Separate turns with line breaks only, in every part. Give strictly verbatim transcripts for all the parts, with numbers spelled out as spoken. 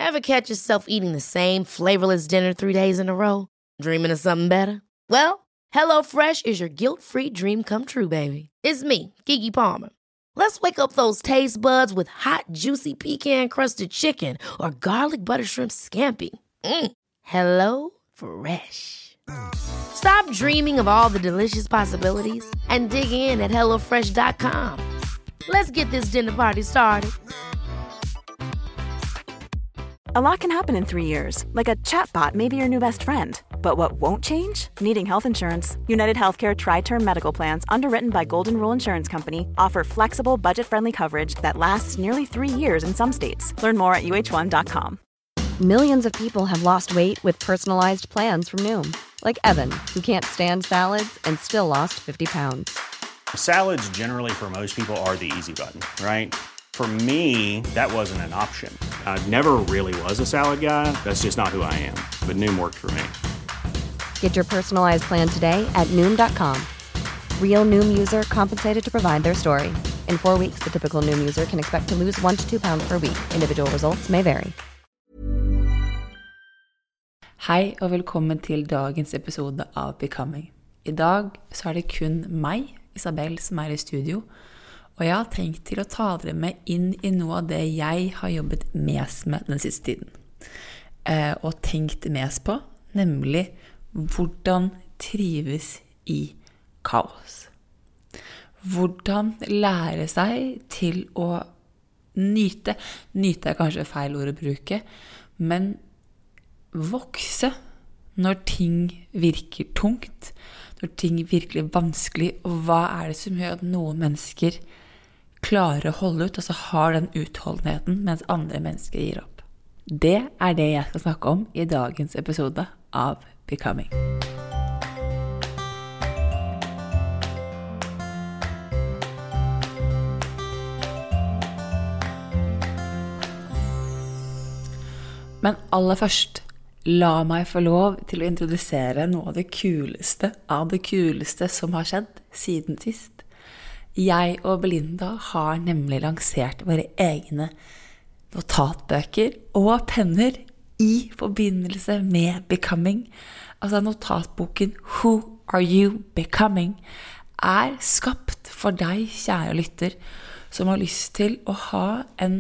Ever catch yourself eating the same flavorless dinner three days in a row? Dreaming of something better? Well, HelloFresh is your guilt-free dream come true, baby. It's me, Keke Palmer. Let's wake up those taste buds with hot, juicy pecan-crusted chicken or garlic butter shrimp scampi. Mm. Hello Fresh. Stop dreaming of all the delicious possibilities and dig in at hello fresh dot com. Let's get this dinner party started.
A lot can happen in three years, like a chatbot may be your new best friend. But what won't change? Needing health insurance. United Healthcare Tri-Term Medical Plans, underwritten by Golden Rule Insurance Company, offer flexible, budget-friendly coverage that lasts nearly three years in some states. Learn more at U H one dot com.
Millions of people have lost weight with personalized plans from Noom. Like Evan, who can't stand salads and still lost fifty pounds.
Salads generally for most people are the easy button, right? For me, that wasn't an option. I never really was a salad guy. That's just not who I am. But Noom worked for me.
Get your personalized plan today at Noom dot com. Real Noom user compensated to provide their story. In four weeks, the typical Noom user can expect to lose one to two pounds per week. Individual results may vary.
Hei og velkommen til dagens episode av Becoming. I dag så er det kun meg, Isabel, som er i studio, og jeg har tenkt til å ta dere med inn i noe av det jeg har jobbet mest med den siste tiden. Eh, og tenkt mest på, nemlig hvordan trives i kaos. Hvordan lære seg til å nyte, nyte er kanskje feil ord å bruke, men vokse når ting virker tungt, når ting virkelig er vanskelig, og hva er det som gjør at noen mennesker klarer å holde ut, og så har den utholdenheten, mens andre mennesker gir opp. Det er det jeg skal snakke om i dagens episode av Becoming. Men aller først, la meg få lov til å introdusere noe av det kuleste av det kuleste som har skjedd siden sist. Jeg og Belinda har nemlig lansert våre egne notatbøker og penner i forbindelse med Becoming. Altså notatboken Who Are You Becoming er skapt for deg, kjære lytter, som har lyst til å ha en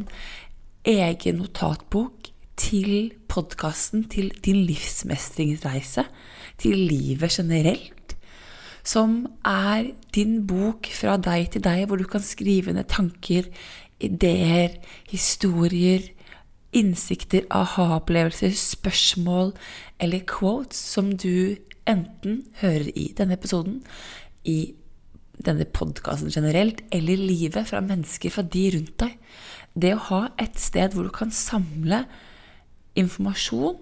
egen notatbok til podcasten, til din livsmestringsreise, til livet generelt, som er din bok fra deg til deg, hvor du kan skrive ned tanker, ideer, historier, innsikter, aha-opplevelser, spørsmål eller quotes som du enten hører i denne episoden, i denne podcasten generelt, eller livet fra mennesker, fra de rundt deg. Det å ha et sted hvor du kan samle informasjon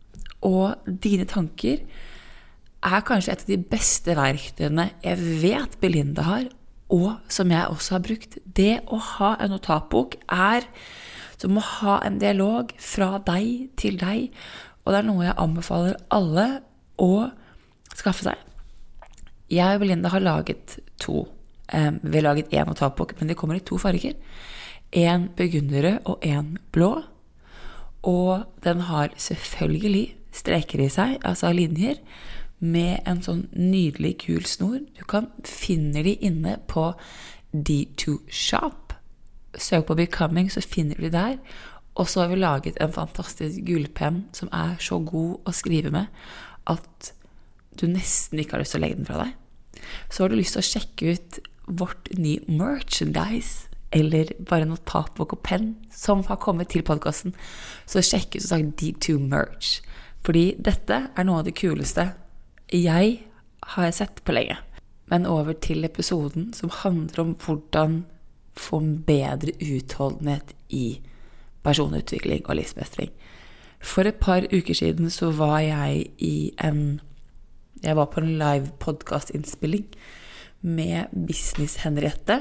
og dine tanker er kanskje et av de beste verktøyene jeg vet Belinda har, og som jeg også har brukt. Det å ha en notatbok er som å ha en dialog fra deg til deg, og det er noe jeg anbefaler alle å skaffe seg. Jeg og Belinda har laget to. Um, vi har laget en notatbok, men det kommer i to farger. En burgunderrød og en blå. Og den har selvfølgelig streker i seg, altså linjer, med en sånn nydelig gul snor. Du kan finne de inne på D to Shop. Søk på Becoming, så finner du de der. Og så har vi laget en fantastisk gulpenn som er så god å skrive med, at du nesten ikke har lyst til å legge den fra deg. Så har du lyst til å sjekke ut vårt nye merchandise, eller bare notatbok og penn som har kommet til podcasten, så sjekk ut som sagt D to Merch. Fordi dette er noe av det kuleste jeg har sett på lenge. Men over til episoden som handler om hvordan få bedre utholdenhet i personutvikling og livsmestring. For et par uker siden så var jeg i en jeg var på en live podcast-innspilling med Business Henriette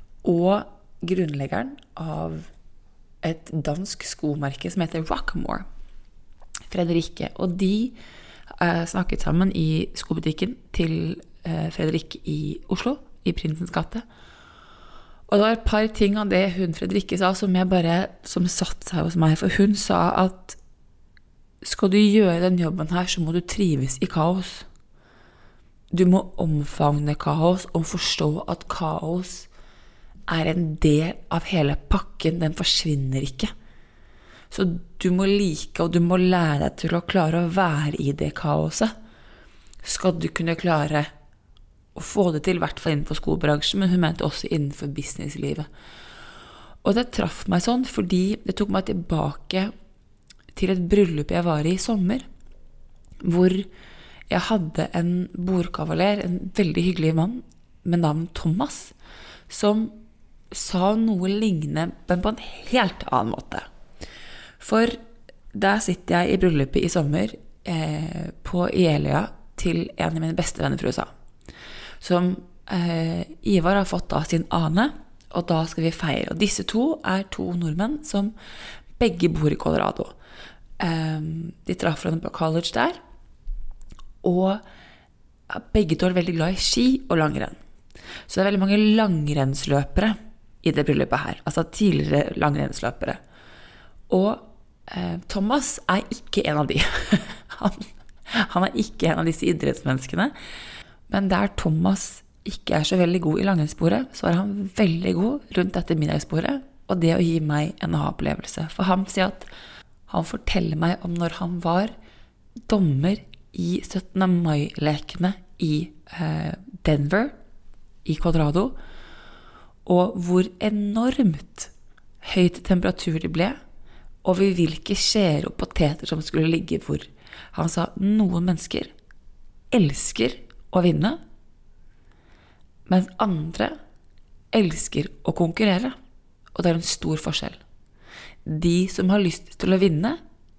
og grunnleggeren av et dansk skomerke som heter Rockmore, Frederikke, og de eh, snakket sammen i skobutikken til eh, Fredrik i Oslo, i Prinsens gate, Og det var et par ting av det hun Fredrikke sa som jeg bare, som satt seg hos meg, for hun sa at skal du gjøre den jobben her, så må du trives i kaos. Du må omfavne kaos og forstå at kaos er en del av hele pakken, den forsvinner ikke. Så du må like, og du må lære deg til å klare å være i det kaoset. Skal du kunne klare å få det til, i hvert fall innenfor skobransjen, men hun mente også innenfor businesslivet. Og det traff meg sånn, fordi det tok meg tilbake til et bryllup jeg var i i sommer, hvor jeg hadde en bordkavaler, en veldig hyggelig mann med navn Thomas, som sa noe lignende, men på en helt annen måte. For der sitter jeg i bryllupet i sommer eh, på Jeløya til en av mine beste venner fra U S A, som eh, Ivar har fått av sin ane, og da skal vi feire. Og disse to er to nordmenn som begge bor i Colorado. Eh, de traff hverandre på college der, og begge to er veldig glad i ski og langrenn. Så det er veldig mange langrennsløpere i det bryllupet her, altså tidligere langrennsløpere. Og eh, Thomas er ikke en av de. han, han er ikke en av disse idrettsmenneskene. Men der Thomas ikke er så veldig god i langrennssporet, så er han veldig god rundt dette middagsbordet, og det å gi meg en aha-opplevelse. For han sier at han forteller meg om når han var dommer i syttende mai-lekene i eh, Denver, i Colorado, og hvor enormt høyt temperatur det ble, og ved hvilke skjeer og poteter som skulle ligge hvor. Han sa, noen mennesker elsker å vinne, mens andre elsker å konkurrere, og det er en stor forskjell. De som har lyst til å vinne,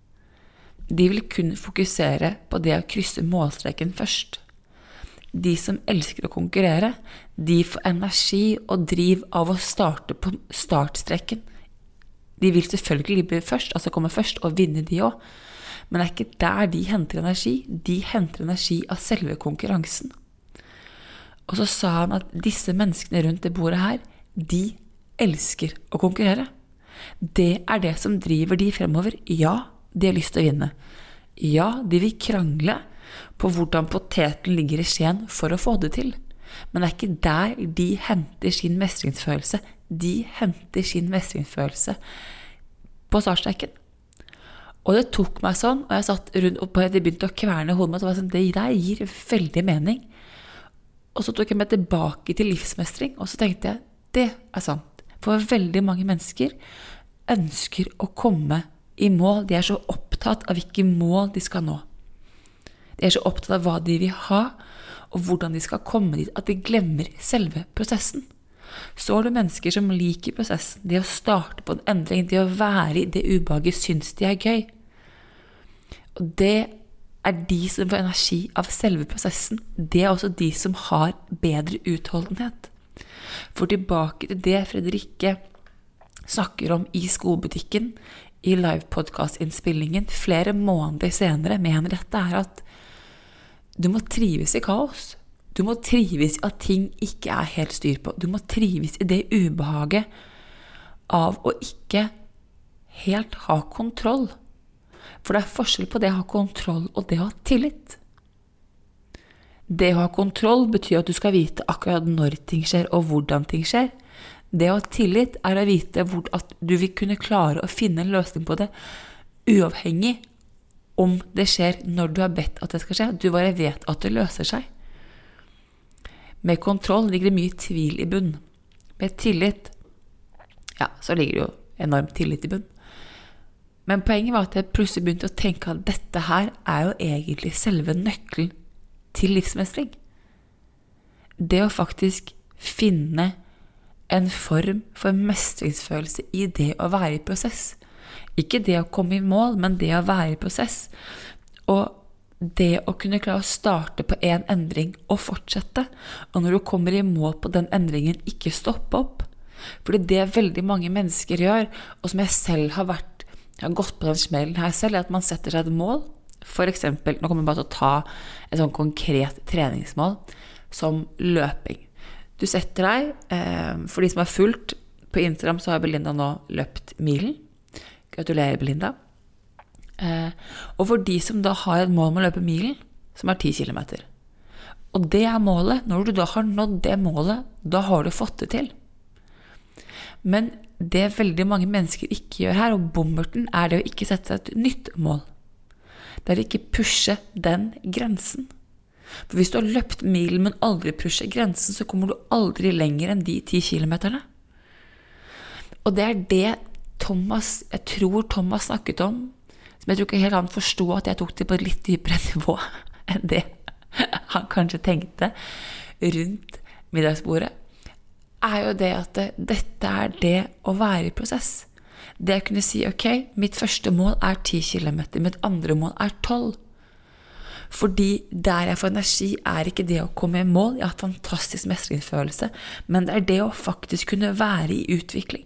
de vil kun fokusere på det å krysse målstreken først. De som elsker å konkurrere, de får energi og driv av å starte på startstreken. De vil selvfølgelig bli først, altså komme først og vinne de også. Men det er ikke der de henter energi. De henter energi av selve konkurransen. Og så sa han at disse menneskene rundt det bordet her, de elsker å konkurrere. Det er det som driver de fremover. Ja, de har lyst til å vinne. Ja, de vil krangle på hvordan poteten ligger i skjeen for å få det til. Men det er ikke der de henter sin mestringsfølelse. De henter sin mestringsfølelse på startstreken. Og det tok meg sånn, og jeg satt rundt og jeg begynte å kverne hodet, og det var sånn, det der gir veldig mening. Og så tok jeg meg tilbake til livsmestring, og så tenkte jeg, det er sant. For veldig mange mennesker ønsker å komme i mål. De er så opptatt av hvilke mål de skal nå. De er så opptatt av hva de vil ha, og hvordan de skal komme dit, at de glemmer selve prosessen. Så er det mennesker som liker prosessen, det å starte på en endring, det å være i det ubehaget, synes de er gøy. Og det er de som får energi av selve prosessen. Det er også de som har bedre utholdenhet. For tilbake til det Fredrikke snakker om i skobutikken, i live-podcast-innspillingen, flere måneder senere, mener dette er at du må trives i kaos. Du må trives i at ting ikke er helt styr på. Du må trives i det ubehaget av å ikke helt ha kontroll. For det er forskjell på det å ha kontroll og det å ha tillit. Det å ha kontroll betyr at du skal vite akkurat når ting skjer og hvordan ting skjer. Det å ha tillit er å vite at du vil kunne klare å finne en løsning på det, uavhengig om det skjer når du har bedt at det skal skje. Du bare vet at det løser seg. Med kontroll ligger det mye tvil i bunn. Med tillit, ja, så ligger det jo enormt tillit i bunn. Men poenget var at jeg plutselig begynte å tenke at dette her er jo egentlig selve nøkkelen til livsmestring. Det å faktisk finne en form for mestringsfølelse i det å være i prosess. Ikke det å komme i mål, men det å være i prosess. Og det å kunne klare å starte på en endring og fortsette. Og når du kommer i mål på den endringen, ikke stoppe opp. Fordi det veldig mange mennesker gjør, og som jeg selv har vært, jeg har gått på den smellen her selv, er at man setter seg et mål. For eksempel, nå kommer jeg bare til å ta et sånn konkret treningsmål, som løping. Du setter deg, eh, for de som har fulgt på Instagram, så har Belinda nå løpt milen. Gratulerer, Belinda. Eh, og for de som da har et mål med å løpe milen, som er ti kilometer. Og det er målet. Når du da har nådd det målet, da har du fått det til. Men det veldig mange mennesker ikke gjør her, og bommerten, er det å ikke sette seg et nytt mål. Det er å ikke pushe den grensen. For hvis du har løpt milen, men aldri pusher grensen, så kommer du aldri lenger enn de ti kilometerne. Og det er det Thomas, jeg tror Thomas snakket om, som jeg tror ikke helt han forstod at jeg tok det på et litt dypere nivå enn det han kanskje tenkte rundt middagsbordet, er jo det at det, dette er det å være i prosess. Det å kunne si, ok, mitt første mål er ti kilometer, mitt andre mål er tolv. Fordi der jeg får energi er ikke det å komme i mål, jeg har et fantastisk mestringsfølelse, men det er det å faktisk kunne være i utvikling.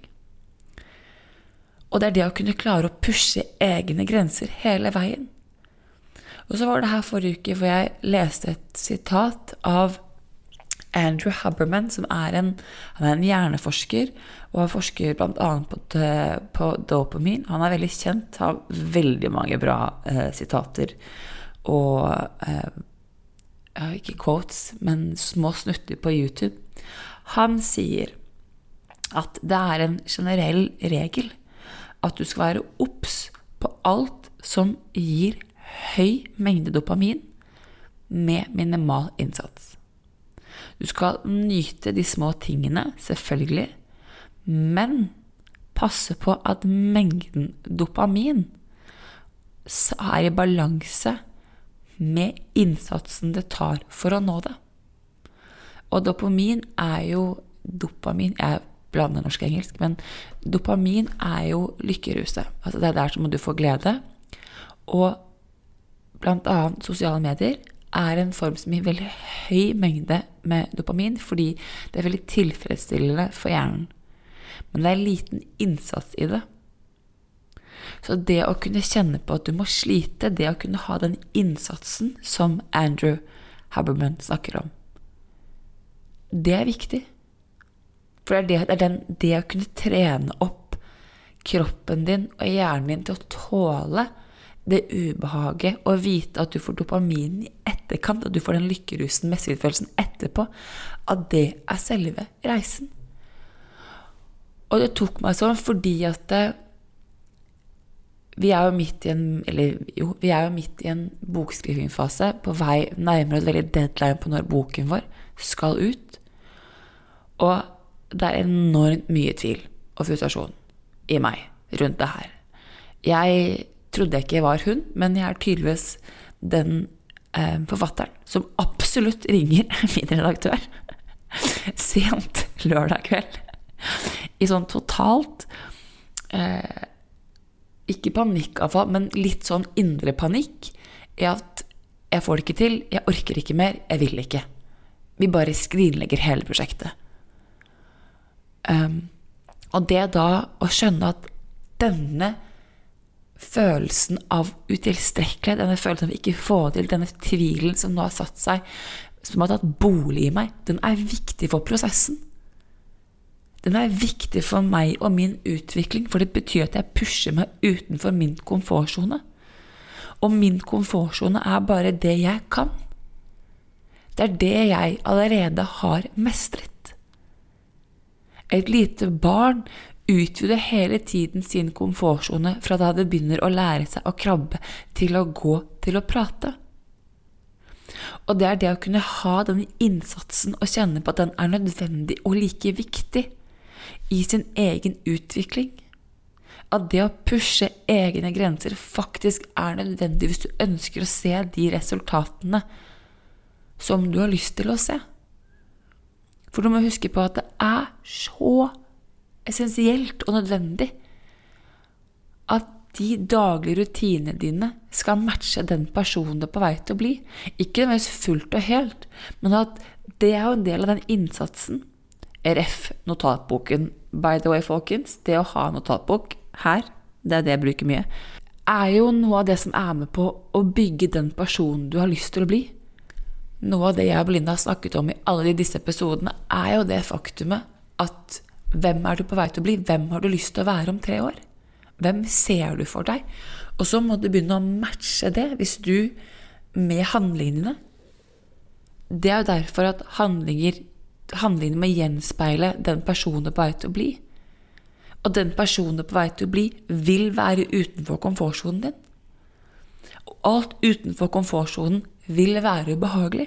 Og det er det å kunne klare å pushe egne grenser hele veien. Og så var det her forrige uke hvor jeg leste et sitat av Andrew Huberman, som er en, han er en hjerneforsker, og han forsker blant annet på, på dopamin. Han er veldig kjent, har veldig mange bra eh, sitater, og eh, ikke quotes, men små snutter på YouTube. Han sier at det er en generell regel at du skal være obs på alt som gir høy mengde dopamin med minimal innsats. Du skal nyte de små tingene, selvfølgelig, men passe på at mengden dopamin er i balanse med innsatsen det tar for å nå det. Og dopamin er jo, dopamin, jeg blander norsk og engelsk, men dopamin er jo lykkeruset. Altså det er der som du får glede. Og blant annet sosiale medier er en form som gir veldig høy mengde med dopamin, fordi det er veldig tilfredsstillende for hjernen. Men det er liten innsats i det. Så det å kunne kjenne på at du må slite, det å kunne ha den innsatsen som Andrew Huberman snakker om, det er viktig. For det er, det, det er den, det å kunne trene opp kroppen din og hjernen din til å tåle det ubehaget og vite at du får dopamin i etterkant, at du får den lykkerusen, mestringsfølelsen etterpå, at det er selve reisen. Og det tok meg sånn fordi at det, vi er jo midt i en, eller jo, vi er jo midt i en bokskrivingfase på vei nærmere et veldig deadline på når boken vår skal ut. Og det er enormt mye tvil og frustrasjon i meg rundt det her. Jeg trodde jeg ikke var hun, men jeg er tydeligvis den eh, forfatteren som absolutt ringer min redaktør sent lørdag kveld i sånn totalt eh, ikke panikkavfall, men litt sånn indre panikk i at jeg får det ikke til, jeg orker ikke mer, jeg vil ikke. Vi bare skrinlegger hele prosjektet. Um, og det da å skjønne at denne følelsen av utilstrekkelighet, denne følelsen av ikke få til, denne tvilen som nå har satt seg, som har tatt bolig i meg, den er viktig for prosessen. Den er viktig for meg og min utvikling, for det betyr at jeg pusher meg utenfor min komfortzone. Og min komfortzone er bare det jeg kan. Det er det jeg allerede har mestret. Et lite barn utvider hele tiden sin komfortzone fra da det begynner å lære seg å krabbe til å gå til å prate. Og det er det å kunne ha den innsatsen og kjenne på at den er nødvendig og like viktig i sin egen utvikling. At det å pushe egne grenser faktisk er nødvendig hvis du ønsker å se de resultatene som du har lyst til å se. For du må huske på at det er så essensielt og nødvendig at de daglige rutinene dine skal matche den personen du er på vei til å bli. Ikke nødvendigvis fullt og helt, men at det er jo en del av den innsatsen. Ref notatboken, by the way, folkens, det å ha notatbok her, det er det jeg bruker mye, er jo noe av det som er med på å bygge den personen du har lyst til å bli. Noe av det jeg og Belinda har snakket om i alle de disse episodene er jo det faktumet at hvem er du på vei til å bli? Hvem har du lyst til å være om tre år? Hvem ser du for deg? Og så må du begynne å matche det hvis du med handlingene. Det er jo derfor at handlinger, handlingene må gjenspeile den personen du er på vei til å bli. Og den personen du er på vei til å bli vil være utenfor komfortsonen din. Og alt utenfor komfortsonen vil være ubehagelig.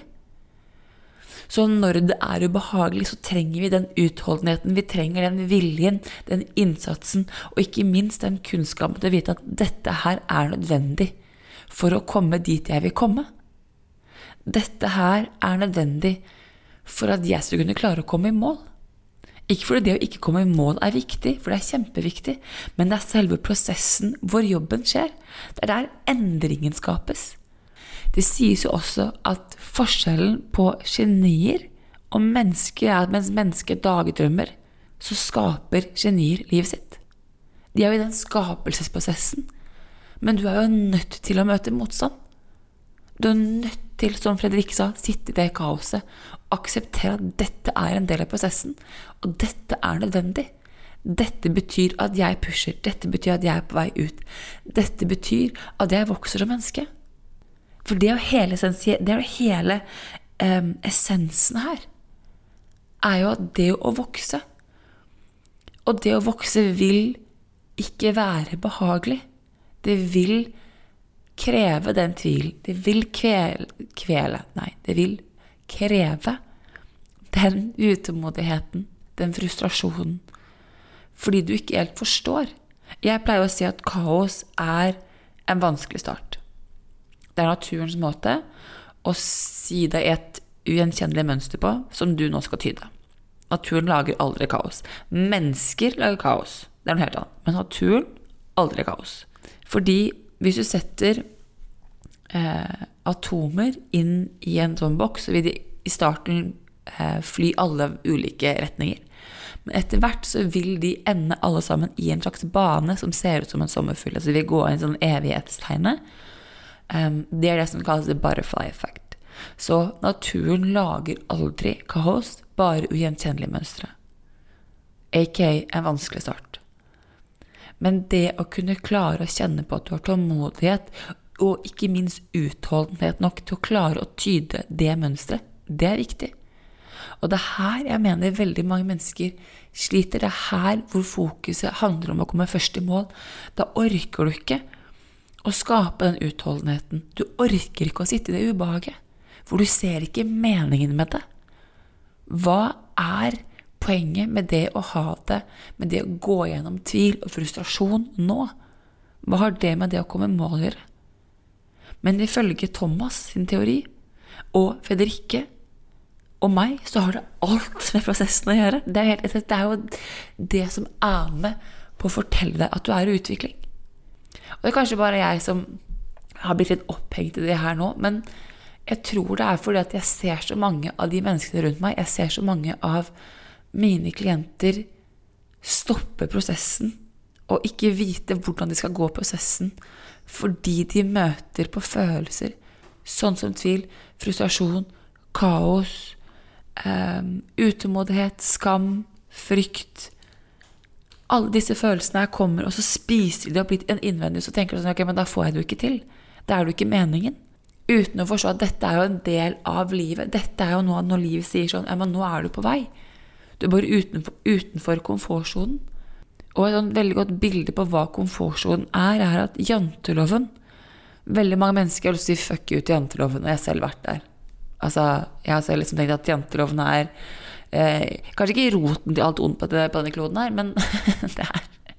Så når det er ubehagelig, så trenger vi den utholdenheten, vi trenger den viljen, den innsatsen, og ikke minst den kunnskapen til å vite at dette her er nødvendig for å komme dit jeg vil komme. Dette her er nødvendig for at jeg skal kunne klare å komme i mål. Ikke fordi det å ikke komme i mål er viktig, for det er kjempeviktig, men det er selve prosessen hvor jobben skjer. Det er der endringen skapes. Det sies jo også at forskjellen på genier og mennesker er at mens mennesker dagdrømmer, så skaper genier livet sitt. De er jo i den skapelsesprosessen, men du er jo nødt til å møte motstand. Du er nødt til, som Fredrik sa, sitte i det kaoset og akseptere at dette er en del av prosessen, og dette er nødvendig. Dette betyr at jeg pusher, dette betyr at jeg er på vei ut. Dette betyr at jeg vokser som menneske. For det er jo hele, det er jo hele um, essensen her, er jo at det å vokse, og det å vokse vil ikke være behagelig. Det vil kreve den tvilen, det vil kvele, kvele, nei, det vil kreve den utålmodigheten, den frustrasjonen, fordi du ikke helt forstår. Jeg pleier å si at kaos er en vanskelig start. Det er naturens måte å si det et ugjenkjennelig mønster på, som du nå skal tyde. Naturen lager aldri kaos. Mennesker lager kaos. Det er noe helt annet. Men naturen aldri kaos. Fordi hvis du setter eh, atomer inn i en sånn boks, så vil de i starten eh, fly alle ulike retninger. Men etter hvert så vil de ende alle sammen i en slags bane som ser ut som en sommerfugl. Altså de vil gå i en sånn evighetstegn. Um, det er det som kalles the butterfly effect. Så naturen lager aldri kaos, bare ugjenkjennelige mønstre. A K A en vanskelig start. Men det å kunne klare å kjenne på at du har tålmodighet, og ikke minst utholdenhet nok til å klare å tyde det mønstret, det er viktig. Og det er her jeg mener veldig mange mennesker sliter. Det er her hvor fokuset handler om å komme først i mål. Da orker du ikke å skape den utholdenheten. Du orker ikke å sitte i det ubehaget, for du ser ikke meningen med det. Hva er poenget med det å ha det, med det å gå gjennom tvil og frustrasjon nå? Hva har det med det å komme i mål å gjøre? Men ifølge Thomas sin teori, og Fredrikke, og meg, så har det alt med prosessen å gjøre. Det er, helt, det er jo det som er med på å fortelle deg at du er i utvikling. Og det er kanskje bare jeg som har blitt litt opphengt i det her nå, men jeg tror det er fordi at jeg ser så mange av de menneskene rundt meg, jeg ser så mange av mine klienter stoppe prosessen og ikke vite hvordan de skal gå prosessen, fordi de møter på følelser, sånn som tvil, frustrasjon, kaos, um, utålmodighet, skam, frykt. Alle disse følelsene her kommer, og så spiser de opp litt en innvendig, så tenker du sånn, ok, men da får jeg det jo ikke til. Det er jo ikke meningen. Uten å forstå at dette er jo en del av livet. Dette er jo noe når livet sier sånn, ja, men nå er du på vei. Du er bare utenfor, utenfor komfortsonen. Og et sånn veldig godt bilde på hva komfortsonen er, er at janteloven, veldig mange mennesker har lyst til å si fuck you til janteloven, og jeg har selv vært der. Altså, jeg har selv liksom tenkt at janteloven er Eh, kanskje ikke roten til alt ondt på denne kloden her, men det er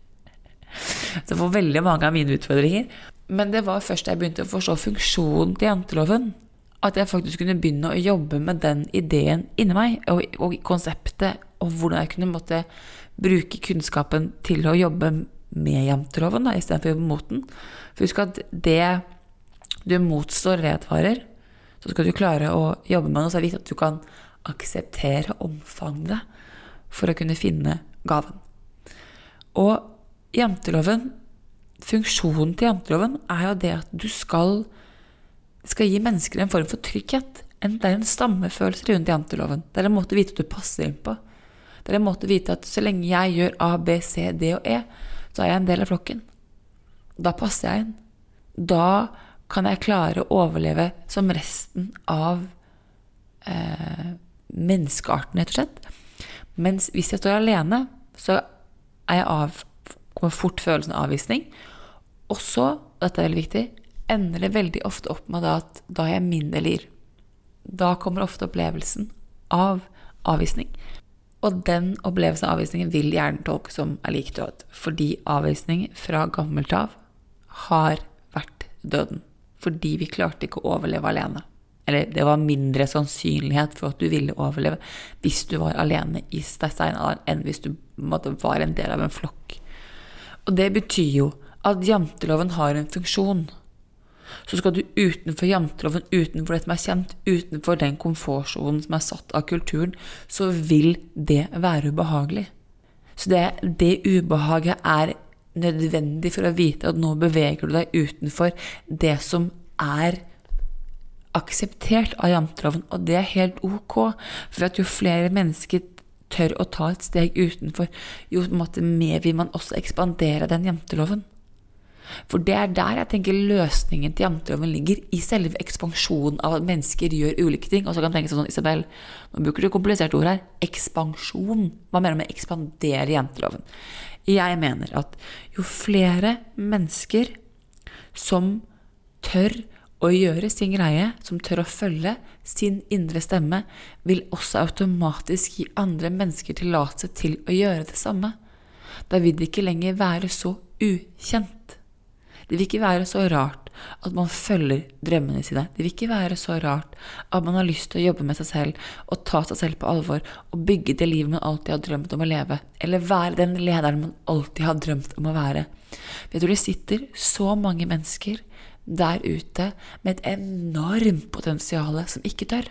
så for veldig mange av mine utfordringer. Men det var først da jeg begynte å forstå funksjonen til janteloven, at jeg faktisk kunne begynne å jobbe med den ideen inni meg, og, og konseptet, og hvordan jeg kunne måtte bruke kunnskapen til å jobbe med janteloven da, i stedet for å jobbe mot den. For husk at det du motstår redvarer, så skal du klare å jobbe med noe, så er det viktig at du kan akseptere omfanget for å kunne finne gaven. Og janteloven, funksjonen til janteloven er jo det at du skal, skal gi mennesker en form for trygghet. en, det er en stammefølelse rundt janteloven. Det er en måte å vite at du passer inn på. Det er en måte å vite at så lenge jeg gjør A, B, C, D og E, så er jeg en del av flokken. Da passer jeg inn. Da kan jeg klare å overleve som resten av eh, menneskearten, rett og slett. Mens hvis jeg står alene, så er jeg av, kommer fort følelsen av avvisning. Og så, dette er veldig viktig, ender det veldig ofte opp med at da er jeg mindre lir. Da kommer ofte opplevelsen av avvisning. Og den opplevelsen av avvisningen vil gjerne tolkes som er lik død. Fordi avvisning fra gammelt av har vært døden. Fordi vi klarte ikke å overleve alene. Eller det var mindre sannsynlighet for at du ville overleve hvis du var alene i steinalderen enn hvis du måtte, var en del av en flokk. Og det betyr jo at janteloven har en funksjon. Så skal du utenfor janteloven, utenfor det som er kjent, utenfor den komfortsonen som er satt av kulturen, så vil det være ubehagelig. Så det, det ubehaget er nødvendig for å vite at nå beveger du deg utenfor det som er akseptert av janteloven, og det er helt ok, for at jo flere mennesker tør å ta et steg utenfor, jo mer vil man også ekspandere den janteloven. For det er der jeg tenker løsningen til janteloven ligger, i selve ekspansjonen av at mennesker gjør ulike ting. Og så kan jeg tenke sånn, Isabel, nå bruker du komplisert ord her, ekspansjon. Hva mener du med ekspandere janteloven? Jeg mener at jo flere mennesker som tør å gjøre sin greie, som tør å følge sin indre stemme, vil også automatisk gi andre mennesker tillatelse til å gjøre det samme. Da vil det ikke lenger være så ukjent. Det vil ikke være så rart at man følger drømmene sine. Det vil ikke være så rart at man har lyst til å jobbe med seg selv og ta seg selv på alvor og bygge det livet man alltid har drømt om å leve, eller være den lederen man alltid har drømt om å være. Jeg tror det sitter så mange mennesker der ute med et enormt potensial som ikke tør.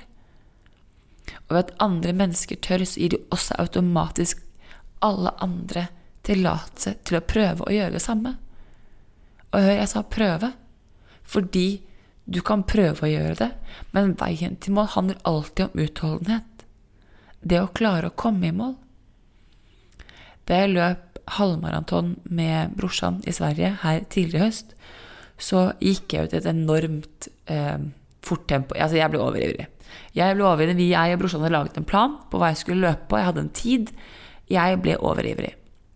Og ved at andre mennesker tør, så gir de også automatisk alle andre tillatelse til å prøve å gjøre det samme. Og hør, jeg sa prøve, fordi du kan prøve å gjøre det, men veien til mål handler alltid om utholdenhet. Det å klare å komme i mål. Da jeg løp halvmaraton med brorsan i Sverige her tidligere i høst, så gikk jeg ut et enormt eh, fort tempo. Altså, jeg ble overivrig. Jeg ble overivrig. Vi, jeg og brorsan hadde laget en plan på hva jeg skulle løpe på. Jeg hadde en tid. Jeg ble overivrig.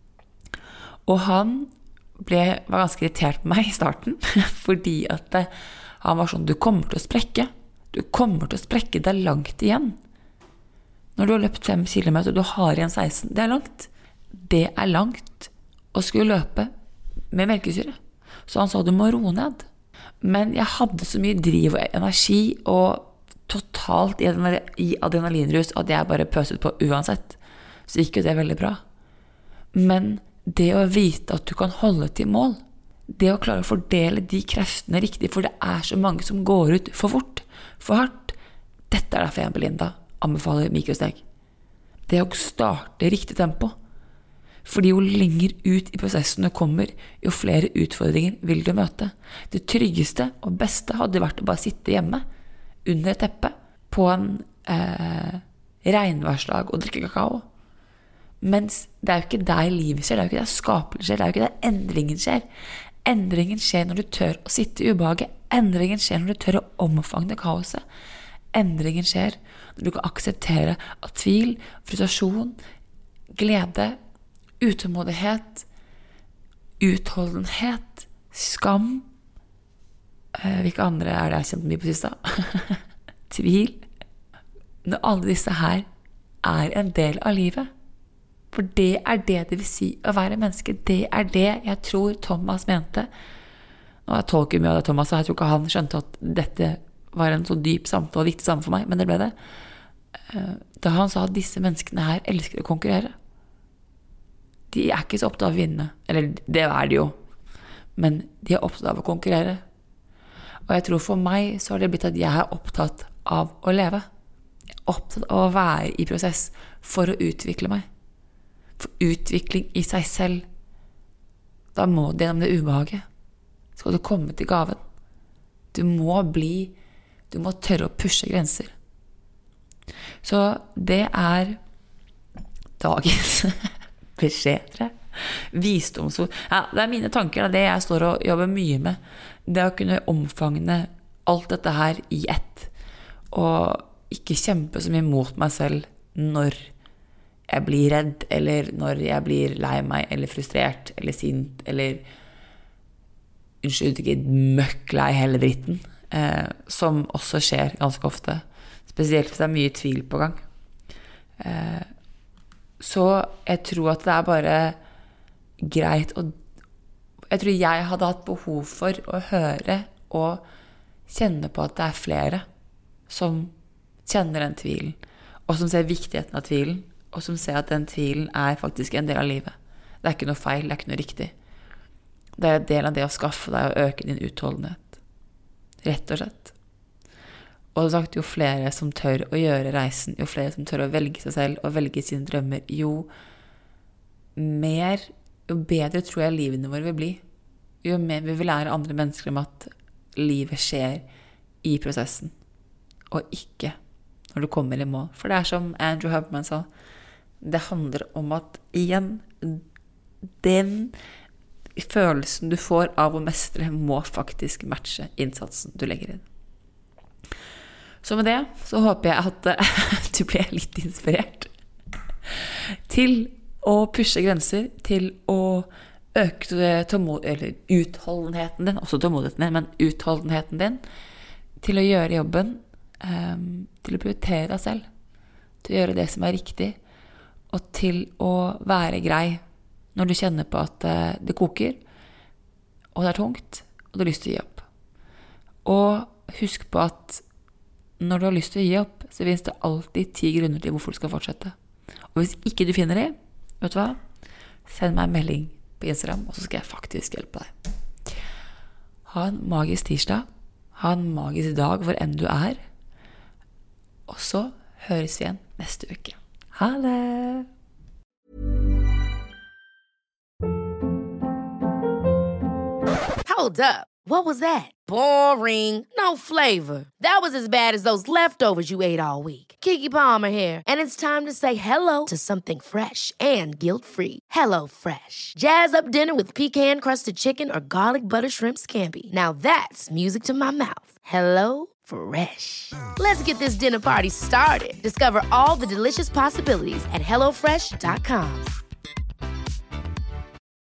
Og han ble, var ganske irritert på meg i starten, fordi at det, han var sånn, du kommer til å sprekke. Du kommer til å sprekke, det er langt igjen. Når du har løpt fem kilometer, og du har igjen seksten, det er langt. Det er langt å skulle løpe med melkesyre. Så han sa, du må roe ned. Men jeg hadde så mye driv og energi, og totalt i adrenalinrus, at jeg bare pøset på uansett. Så gikk jo det veldig bra. Men det å vite at du kan holde til mål, det å klare å fordele de kreftene riktig, for det er så mange som går ut for fort, for hardt. Dette er derfor jeg, Belinda, anbefaler mikrosteg. Det å starte riktig tempo. Fordi jo lenger ut i prosessen du kommer, jo flere utfordringer vil du møte. Det tryggeste og beste hadde vært å bare sitte hjemme, under et teppe, på en eh, regnværsdag og drikke kakao. Mens det er jo ikke der livet skjer, det er jo ikke der skapelsen skjer, det er jo ikke der endringen skjer. Endringen skjer når du tør å sitte i ubehaget. Endringen skjer når du tør å omfange kaoset. Endringen skjer når du kan akseptere at tvil, frustrasjon, glede, utålmodighet, utholdenhet, skam, eh, hvilke andre er det jeg kjent mye på siste? Tvil. Når alle disse her er en del av livet. For det er det det vil si å være menneske. Det er det jeg tror Thomas mente. Og jeg tolker mye av det Thomas, og jeg tror ikke han skjønte at dette var en så dyp samtale, viktig samtale for meg, men det ble det. Da han sa at disse menneskene her elsker å konkurrere. De er ikke så opptatt av å vinne. Eller det er de jo. Men de er opptatt av å konkurrere. Og jeg tror for meg så har det blitt at jeg er opptatt av å leve. Jeg er opptatt av å være i prosess for å utvikle meg. For utvikling i seg selv, da må du gjennom det ubehaget. Skal du komme til gaven. Du må bli, du må tørre å pushe grenser. Så det er dagens beskjeder. Visdomsord. Ja, det er mine tanker, det jeg står og jobber mye med. Det å kunne omfange alt dette her i ett. Og ikke kjempe så mye mot meg selv når jeg blir redd, eller når jeg blir lei meg, eller frustrert, eller sint, eller unnskyld, ikke møkklei hele dritten, eh, som også skjer ganske ofte, spesielt hvis det er mye tvil på gang. Eh, så jeg tror at det er bare greit å, jeg tror jeg hadde hatt behov for å høre og kjenne på at det er flere som kjenner den tvilen, og som ser viktigheten av tvilen, og som ser at den tvilen er faktisk en del av livet. Det er ikke noe feil, det er ikke noe riktig. Det er en del av det å skaffe deg og øke din utholdenhet. Rett og slett. Og det sagt, jo flere som tør å gjøre reisen, jo flere som tør å velge seg selv og velge sine drømmer, jo mer, jo bedre tror jeg livene våre vil bli. Jo mer vi vil lære andre mennesker om at livet skjer i prosessen, og ikke når du kommer i mål. For det er som Andrew Huberman sa, det handler om at igjen, den følelsen du får av å mestre må faktisk matche innsatsen du legger inn. Så med det, så håper jeg at du ble litt inspirert til å pushe grenser, til å øke tålmod- eller utholdenheten din, også tålmodigheten din, men utholdenheten din, til å gjøre jobben, Um, til å prioritere deg selv, til å gjøre det som er riktig, og til å være grei når du kjenner på at uh, det koker, og det er tungt, og du har lyst til å gi opp. Og husk på at når du har lyst til å gi opp, så finnes det alltid ti grunner til hvorfor du skal fortsette. Og hvis ikke du finner det, vet du hva? Send meg en melding på Instagram, og så skal jeg faktisk hjelpe deg. Ha en magisk tirsdag, ha en magisk dag hvor enn du er, og så høres vi igjen neste uke. Ha det!
Hold up. What was that? Boring. No flavor. That was as bad as those leftovers you ate all week. Keke Palmer here, and it's time to say hello to something fresh and guilt-free. Hello Fresh. Jazz up dinner with pecan-crusted chicken or garlic butter shrimp scampi. Now that's music to my mouth. Hello Fresh. Let's get this dinner party started. Discover all the delicious possibilities at hello fresh dot com.